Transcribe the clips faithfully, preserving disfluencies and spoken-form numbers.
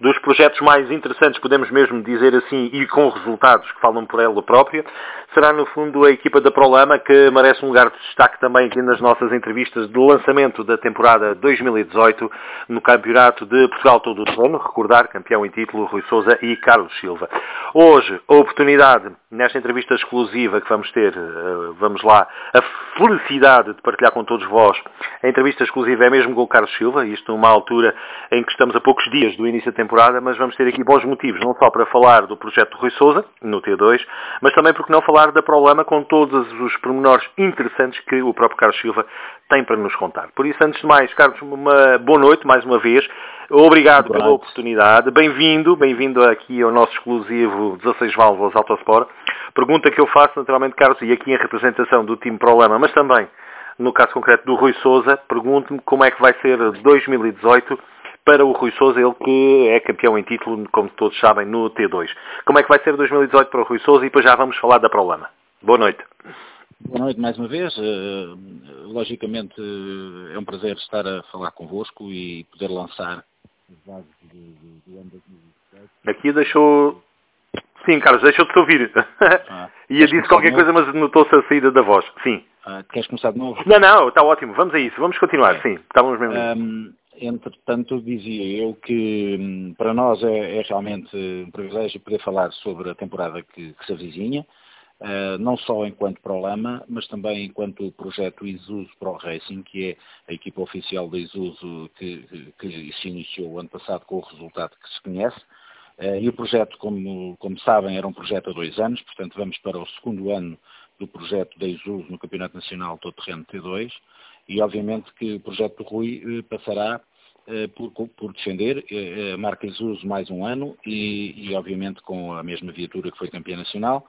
dos projetos mais interessantes, podemos mesmo dizer assim, e com resultados que falam por ela própria, será no fundo a equipa da Prolama, que merece um lugar de destaque também aqui nas nossas entrevistas de lançamento da temporada dois mil e dezoito no Campeonato de Portugal Todo o Terreno, recordar, campeão em título, Rui Sousa e Carlos Silva. Hoje, a oportunidade, nesta entrevista exclusiva que vamos ter, vamos lá, a felicidade de partilhar com todos vós, a entrevista exclusiva é mesmo com o Carlos Silva, isto numa altura em que estamos a poucos dias do início da temporada, mas vamos ter aqui bons motivos, não só para falar do projeto do Rui Sousa, no T dois, mas também porque não falar da Prolama com todos os pormenores interessantes que o próprio Carlos Silva tem para nos contar. Por isso, antes de mais, Carlos, uma boa noite, mais uma vez. Obrigado pela oportunidade. Bem-vindo, bem-vindo aqui ao nosso exclusivo dezasseis válvulas Autosport. Pergunta que eu faço, naturalmente, Carlos, e aqui em representação do time Prolama, mas também, no caso concreto do Rui Sousa, pergunto-me como é que vai ser dois mil e dezoito para o Rui Sousa, ele que é campeão em título, como todos sabem, no T dois. Como é que vai ser dois mil e dezoito para o Rui Sousa e depois já vamos falar da Prolama. Boa noite. Boa noite mais uma vez. Uh, logicamente uh, é um prazer estar a falar convosco e poder lançar as bases do ano dois mil e dezoito. Aqui deixou... Sim, Carlos, deixou-te ouvir. Ah, Ia disse qualquer coisa, mas notou-se a saída da voz. Sim. Ah, queres começar de novo? Não, não, está ótimo. Vamos a isso. Vamos continuar. É. Sim, estávamos mesmo. Um, entretanto, dizia eu que para nós é, é realmente um privilégio poder falar sobre a temporada que, que se avizinha. Uh, não só enquanto Prolama, mas também enquanto o projeto Isuzu Pro Racing, que é a equipa oficial da Isuzu que, que, que se iniciou o ano passado com o resultado que se conhece. Uh, e o projeto, como, como sabem, era um projeto a dois anos, portanto vamos para o segundo ano do projeto da Isuzu no Campeonato Nacional Todo Terreno T dois, e obviamente que o projeto do Rui uh, passará uh, por, por defender uh, a marca Isuzu mais um ano e, e obviamente com a mesma viatura que foi campeã nacional.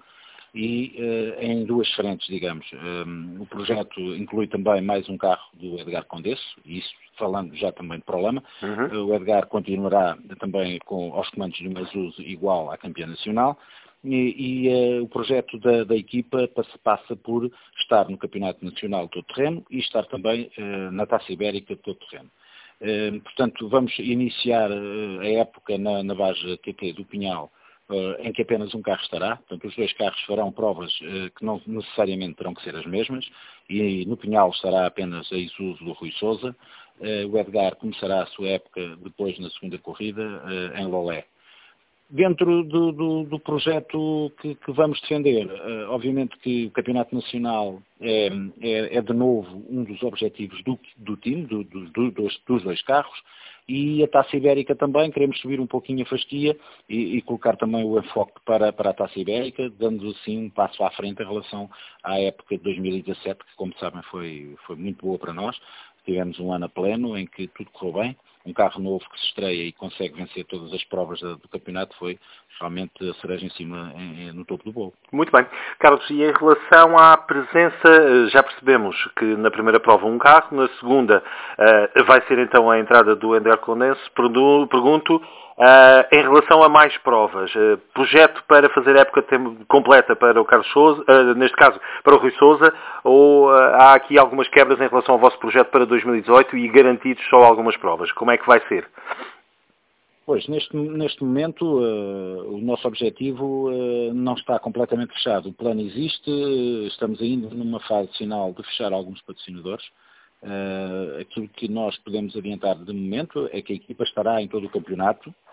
E uh, em duas frentes, digamos. Um, o projeto inclui também mais um carro do Edgar Condesso, e isso falando já também de Prolama. Uhum. Uh, o Edgar continuará também com aos comandos de uma Isuzu igual à campeã nacional, e, e uh, o projeto da, da equipa passa, passa por estar no Campeonato Nacional Todo Terreno e estar também uh, na Taça Ibérica Todo Terreno. Uh, portanto, vamos iniciar uh, a época na, na base T T do Pinhal, Uh, em que apenas um carro estará. Portanto, os dois carros farão provas uh, que não necessariamente terão que ser as mesmas, e no Pinhal estará apenas a Isuzu do Rui Sousa. Uh, o Edgar começará a sua época depois na segunda corrida uh, em Lolé. Dentro do, do, do projeto que, que vamos defender, uh, obviamente que o Campeonato Nacional é, é, é de novo um dos objetivos do, do time, do, do, do, dos, dos dois carros, e a Taça Ibérica também, queremos subir um pouquinho a fasquia e, e colocar também o enfoque para, para a Taça Ibérica, dando assim um passo à frente em relação à época de dois mil e dezassete, que como sabem foi, foi muito boa para nós. Tivemos um ano a pleno em que tudo correu bem. Um carro novo que se estreia e consegue vencer todas as provas do campeonato foi realmente a cereja em cima, em, no topo do bolo. Muito bem. Carlos, e em relação à presença, já percebemos que na primeira prova um carro, na segunda uh, vai ser então a entrada do Edgar Condesso. Pergunto, uh, em relação a mais provas, uh, projeto para fazer época completa para o Carlos Sousa, uh, neste caso para o Rui Sousa, ou uh, há aqui algumas quebras em relação ao vosso projeto para dois mil e dezoito e garantidos só algumas provas? Como é que vai ser? Pois, neste, neste momento uh, o nosso objetivo uh, não está completamente fechado. O plano existe, uh, estamos ainda numa fase final de fechar alguns patrocinadores. Uh, aquilo que nós podemos adiantar de momento é que a equipa estará em todo o campeonato uh,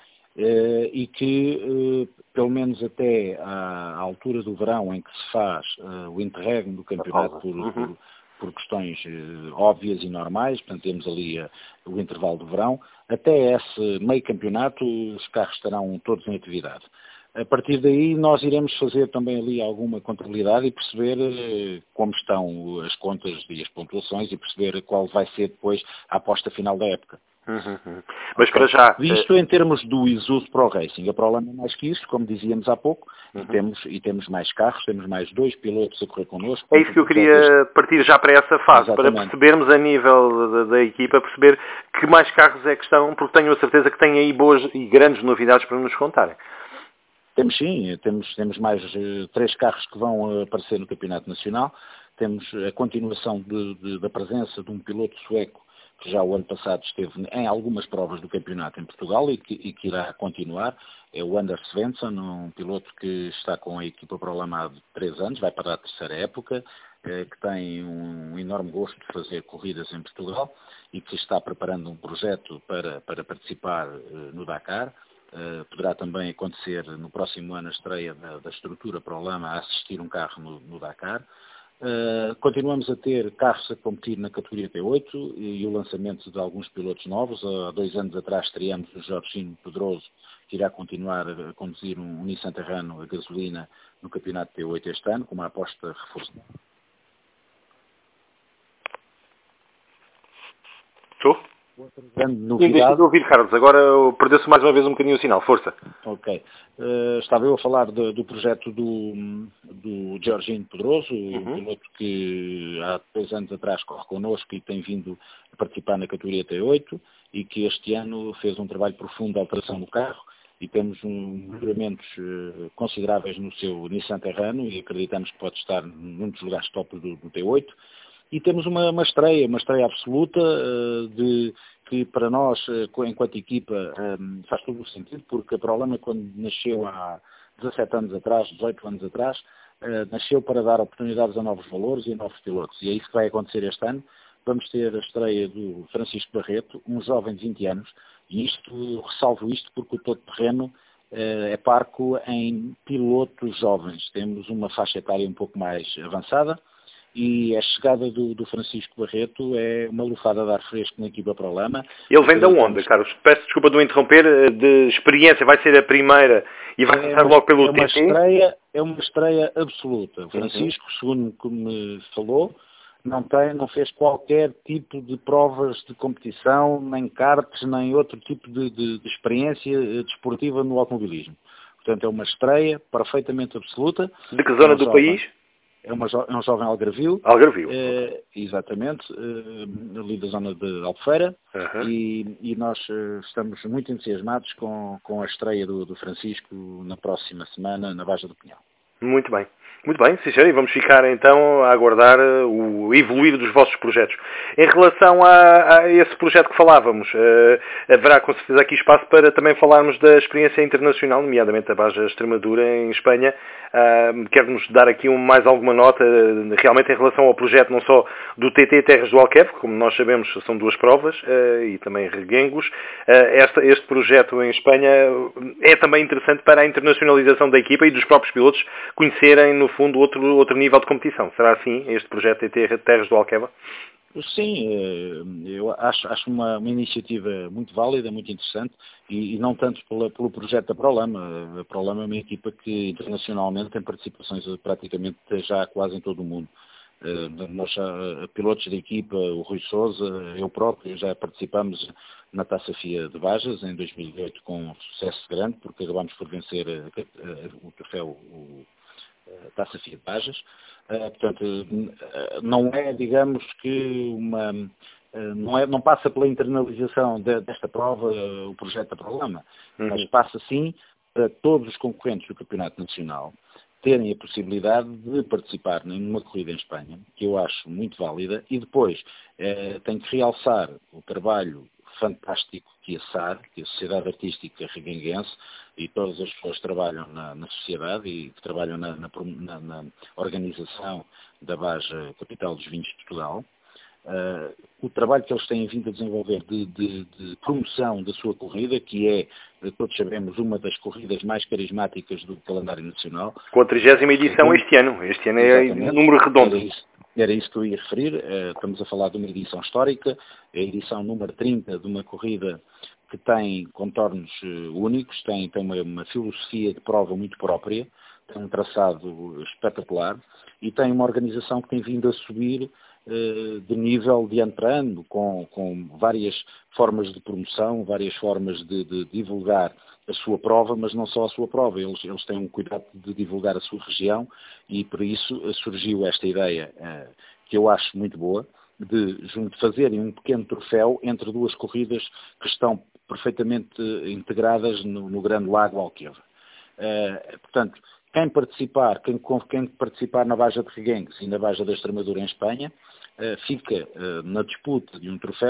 e que, uh, pelo menos até à, à altura do verão em que se faz uh, o interregno do campeonato por, uhum. por, por questões uh, óbvias e normais, portanto temos ali uh, o intervalo do verão, até esse meio campeonato os carros estarão todos em atividade. A partir daí nós iremos fazer também ali alguma contabilidade e perceber uh, como estão as contas e as pontuações e perceber qual vai ser depois a aposta final da época. Uhum, uhum. Mas okay. Para já... Isto em termos do Isuzu Pro Racing. A Prolama é mais que isso, como dizíamos há pouco, uhum. e, temos, e temos mais carros, temos mais dois pilotos a correr connosco. É isso que eu queria partir já para essa fase, exatamente, para percebermos a nível da, da equipa, perceber que mais carros é que estão, porque tenho a certeza que têm aí boas e grandes novidades para nos contarem. Temos sim, temos, temos mais uh, três carros que vão uh, aparecer no Campeonato Nacional, temos a continuação de, de, da presença de um piloto sueco que já o ano passado esteve em algumas provas do campeonato em Portugal e que, e que irá continuar. É o Anders Svensson, um piloto que está com a equipa ProLama há três anos, vai para a terceira época, eh, que tem um enorme gosto de fazer corridas em Portugal e que está preparando um projeto para, para participar eh, no Dakar. Uh, poderá também acontecer no próximo ano a estreia da, da estrutura ProLama a assistir um carro no, no Dakar. Uh, continuamos a ter carros a competir na categoria T oito e, e o lançamento de alguns pilotos novos. Há dois anos atrás estreamos o Jorginho Pedroso, que irá continuar a conduzir um, um Nissan Terrano a gasolina no campeonato T oito este ano, com uma aposta reforçada. Estou? Outra grande Sim, novidade... deixa de ouvir, Carlos. Agora perdeu-se mais uma vez um bocadinho o sinal. Força. Ok. Uh, estava eu a falar de, do projeto do, do Jorginho Pedroso, uhum. um piloto que há dois anos atrás corre connosco e tem vindo a participar na categoria T oito e que este ano fez um trabalho profundo de alteração do carro e temos um melhoramentos uh, consideráveis no seu Nissan Terrano e acreditamos que pode estar num dos lugares top do, do T oito. E temos uma, uma estreia, uma estreia absoluta, uh, de, que para nós, uh, enquanto equipa, um, faz todo o sentido, porque a ProLama, quando nasceu há dezassete anos atrás, dezoito anos atrás, uh, nasceu para dar oportunidades a novos valores e a novos pilotos. E é isso que vai acontecer este ano. Vamos ter a estreia do Francisco Barreto, um jovem de vinte anos, e isto, ressalvo isto porque o todo-terreno uh, é parco em pilotos jovens. Temos uma faixa etária um pouco mais avançada, e a chegada do, do Francisco Barreto é uma lufada de ar fresco na equipa ProLama. Ele vem da onde, Carlos? Peço desculpa de interromper, de experiência, vai ser a primeira e vai começar é logo pelo é uma T T? Estreia, é uma estreia absoluta. O Francisco, uhum. segundo que me falou, não, tem, não fez qualquer tipo de provas de competição, nem karts, nem outro tipo de, de, de experiência desportiva no automobilismo. Portanto, é uma estreia perfeitamente absoluta. De que zona é do jovem. país? É, uma, é um jovem algarvio. Algarvio. É, exatamente, é, ali da zona de Albufeira. Uhum. E, e nós é, estamos muito entusiasmados com, com a estreia do, do Francisco na próxima semana na Baja do Pinhal. Muito bem. Muito bem, sim senhor, e vamos ficar então a aguardar o evoluir dos vossos projetos. Em relação a, a esse projeto que falávamos, uh, haverá com certeza aqui espaço para também falarmos da experiência internacional, nomeadamente a Baja Extremadura em Espanha. Uh, Quer-nos dar aqui um, mais alguma nota uh, realmente em relação ao projeto não só do T T Terras do Alqueve, como nós sabemos são duas provas, uh, e também reguengos. Uh, esta, este projeto em Espanha é também interessante para a internacionalização da equipa e dos próprios pilotos conhecerem no fundo outro, outro nível de competição. Será assim este projeto T T Terras do Alqueva? Sim, eu acho, acho uma, uma iniciativa muito válida, muito interessante, e, e não tanto pela, pelo projeto da ProLama. A ProLama é uma equipa que internacionalmente tem participações praticamente já quase em todo o mundo. Uh, nós já, pilotos da equipa, o Rui Sousa, eu próprio, já participamos na Taça FIA de Bajas em dois mil e oito com um sucesso grande, porque acabámos por vencer uh, uh, o troféu, o uh, Taça FIA de Bajas. Uh, portanto, uh, não é, digamos que uma... Uh, não, é, não passa pela internalização de, desta prova uh, o projeto da ProLama, uhum. mas passa sim para todos os concorrentes do Campeonato Nacional terem a possibilidade de participar numa corrida em Espanha, que eu acho muito válida, e depois eh, tenho que realçar o trabalho fantástico que a S A R, que é a Sociedade Artística Reguenguense, e todas as pessoas que trabalham na, na sociedade e que trabalham na, na, na, na organização da Baja Capital dos Vinhos de Portugal, Uh, o trabalho que eles têm vindo a desenvolver de, de, de promoção da sua corrida, que é, todos sabemos, uma das corridas mais carismáticas do calendário nacional. Com a trigésima edição este ano. Este ano é um número redondo. Era isso, era isso que eu ia referir. Uh, estamos a falar de uma edição histórica, a edição número trinta de uma corrida que tem contornos uh, únicos, tem, tem uma, uma filosofia de prova muito própria, tem um traçado espetacular e tem uma organização que tem vindo a subir de nível de entrando, com, com várias formas de promoção, várias formas de, de divulgar a sua prova, mas não só a sua prova, eles, eles têm um cuidado de divulgar a sua região e por isso surgiu esta ideia, que eu acho muito boa, de, de fazerem um pequeno troféu entre duas corridas que estão perfeitamente integradas no, no Grande Lago Alqueva. Portanto, Quem participar, quem, quem participar na Baja de Reguengos e na Baja da Extremadura em Espanha, uh, fica uh, na disputa de um troféu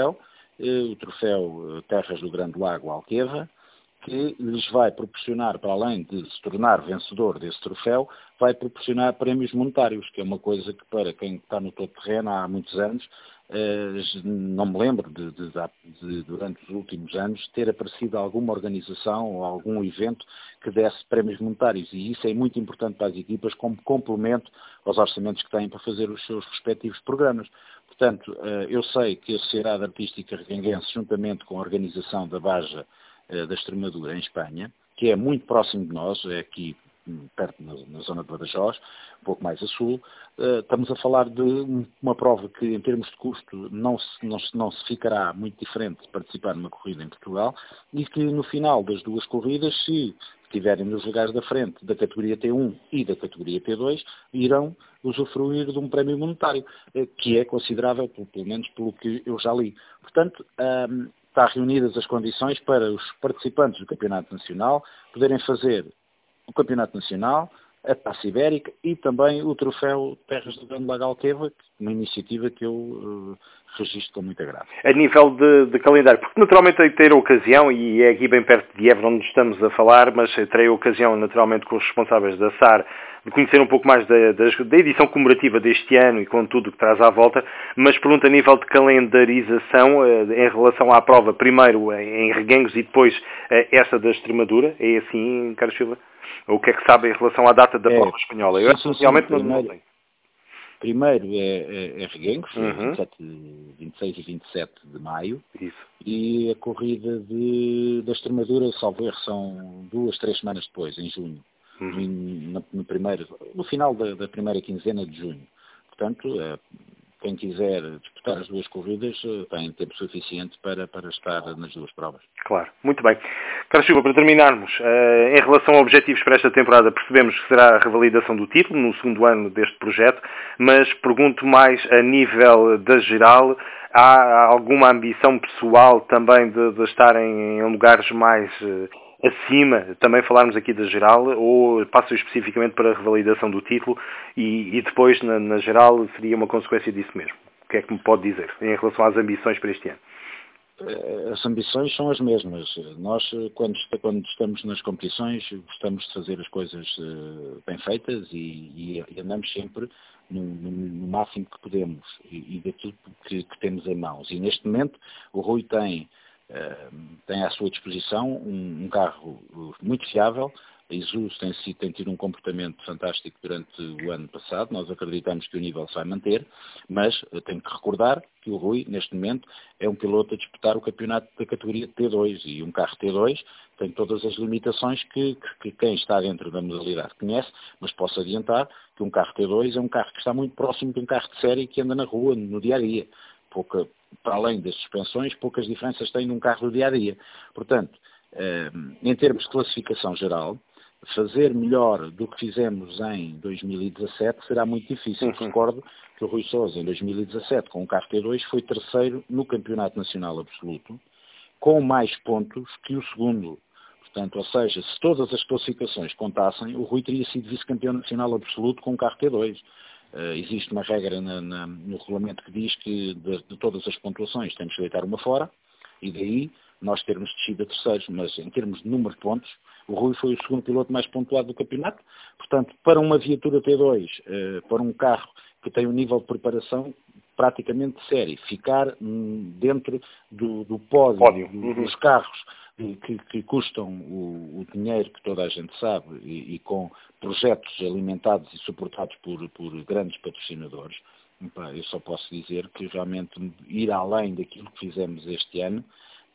o troféu Terras do Grande Lago Alqueva, que lhes vai proporcionar, para além de se tornar vencedor desse troféu, vai proporcionar prémios monetários, que é uma coisa que para quem está no todo terreno há muitos anos, eh, não me lembro de, de, de, de, durante os últimos anos, ter aparecido alguma organização ou algum evento que desse prémios monetários, e isso é muito importante para as equipas como complemento aos orçamentos que têm para fazer os seus respectivos programas. Portanto, eh, eu sei que a Sociedade Artística Reguenguense, juntamente com a organização da Baja da Extremadura, em Espanha, que é muito próximo de nós, é aqui perto na, na zona de Badajoz, um pouco mais a sul, uh, estamos a falar de uma prova que, em termos de custo, não se, não, se, não se ficará muito diferente de participar numa corrida em Portugal, e que no final das duas corridas, se estiverem nos lugares da frente da categoria T um e da categoria T dois, irão usufruir de um prémio monetário, uh, que é considerável, pelo menos pelo que eu já li. Portanto, um, está reunidas as condições para os participantes do Campeonato Nacional poderem fazer o Campeonato Nacional, a Taça Ibérica e também o Troféu Terras do Grande Lago Alqueva, uma iniciativa que eu uh, registro com muito agrado. A nível de, de calendário, porque naturalmente eu ter a ocasião, e é aqui bem perto de Évora onde estamos a falar, mas terei a ocasião naturalmente com os responsáveis da S A R de conhecer um pouco mais da, da, da edição comemorativa deste ano e com tudo o que traz à volta, mas pergunto a nível de calendarização uh, em relação à prova, primeiro em Reguengos e depois uh, esta da Extremadura, é assim, Carlos Silva? O que é que sabe em relação à data da é, prova espanhola? Eu sim, sim, realmente sim, não, primeiro, não tenho. Primeiro é, é, é Reguengos, Uhum. vinte e sete, vinte e seis e vinte e sete de maio. Isso. E a corrida de, da Extremadura, salvo erro, são duas, três semanas depois, em junho. Uhum. No, no, primeiro, no final da, da primeira quinzena de junho. Portanto, é, quem quiser disputar as duas corridas tem tempo suficiente para, para estar nas duas provas. Claro, muito bem. Carlos Silva, para terminarmos, em relação a objetivos para esta temporada, percebemos que será a revalidação do título no segundo ano deste projeto, mas pergunto mais a nível da geral, há alguma ambição pessoal também de, de estarem em lugares mais acima, também falarmos aqui da geral, ou passa especificamente para a revalidação do título e, e depois, na, na geral, seria uma consequência disso mesmo? O que é que me pode dizer em relação às ambições para este ano? As ambições são as mesmas. Nós, quando, quando estamos nas competições, gostamos de fazer as coisas bem feitas e, e andamos sempre no, no, no máximo que podemos e, e daquilo que, que temos em mãos. E neste momento o Rui tem, tem à sua disposição um, um carro muito fiável. A Isuzu tem, tem tido um comportamento fantástico durante o ano passado, nós acreditamos que o nível se vai manter, mas eu tenho que recordar que o Rui, neste momento, é um piloto a disputar o campeonato da categoria T dois, e um carro T dois tem todas as limitações que, que, que quem está dentro da modalidade conhece, mas posso adiantar que um carro T dois é um carro que está muito próximo de um carro de série que anda na rua, no dia-a-dia. Pouca, para além das suspensões, poucas diferenças tem num carro do dia-a-dia. Portanto, em termos de classificação geral, fazer melhor do que fizemos em dois mil e dezassete será muito difícil. Uhum. Recordo que o Rui Sousa, em dois mil e dezassete, com o carro T dois, foi terceiro no Campeonato Nacional Absoluto, com mais pontos que o segundo. Portanto, ou seja, se todas as classificações contassem, o Rui teria sido vice-campeão nacional absoluto com o carro T dois. Uh, existe uma regra na, na, no regulamento que diz que de, de todas as pontuações temos que deitar uma fora, e daí nós termos descido a terceiros, mas em termos de número de pontos, o Rui foi o segundo piloto mais pontuado do campeonato. Portanto, para uma viatura T dois, uh, para um carro que tem um nível de preparação praticamente de série, ficar hum, dentro do, do pódio, pódio. Do, uhum. dos carros que, que custam o, o dinheiro que toda a gente sabe e, e com projetos alimentados e suportados por, por grandes patrocinadores, eu só posso dizer que realmente ir além daquilo que fizemos este ano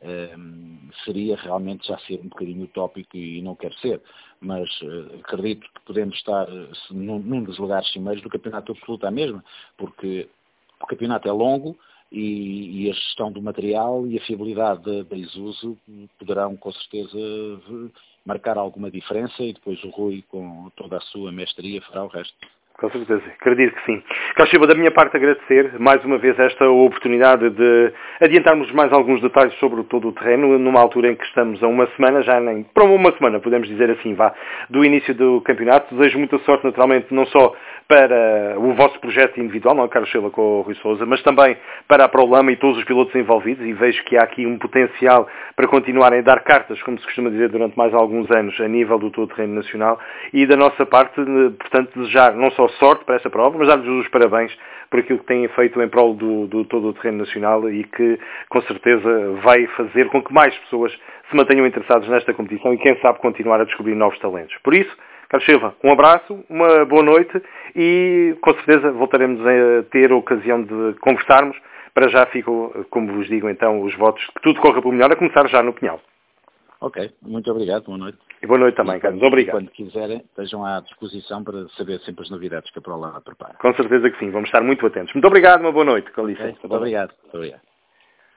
Um, seria realmente já ser um bocadinho utópico e não quero ser, mas uh, acredito que podemos estar uh, num, num dos lugares cimeiros do campeonato absoluto à mesma, porque o campeonato é longo e, e a gestão do material e a fiabilidade da Isuzu poderão com certeza marcar alguma diferença, e depois o Rui, com toda a sua mestria, fará o resto. Com certeza, acredito que sim. Carlos Silva, da minha parte agradecer mais uma vez esta oportunidade de adiantarmos mais alguns detalhes sobre todo o terreno, numa altura em que estamos a uma semana, já nem, para uma semana podemos dizer assim, vá, do início do campeonato. Desejo muita sorte naturalmente, não só para o vosso projeto individual, não é, Carlos Silva com o Rui Sousa, mas também para a ProLama e todos os pilotos envolvidos, e vejo que há aqui um potencial para continuarem a dar cartas, como se costuma dizer, durante mais alguns anos, a nível do todo-terreno nacional, e da nossa parte, portanto, desejar não só sorte para essa prova, mas dar-lhes os parabéns por aquilo que têm feito em prol do, do todo-terreno nacional e que, com certeza, vai fazer com que mais pessoas se mantenham interessados nesta competição e, quem sabe, continuar a descobrir novos talentos. Por isso, Carlos Silva, um abraço, uma boa noite e com certeza voltaremos a ter a ocasião de conversarmos. Para já ficam, como vos digo então, os votos que tudo corra pelo melhor, a começar já no Pinhal. Ok, muito obrigado, boa noite. E boa noite também, Carlos. Obrigado. Quando quiserem, estejam à disposição para saber sempre as novidades que a ProLama prepara. Com certeza que sim, vamos estar muito atentos. Muito obrigado, uma boa noite. Com licença. Okay, muito obrigado. Muito obrigado.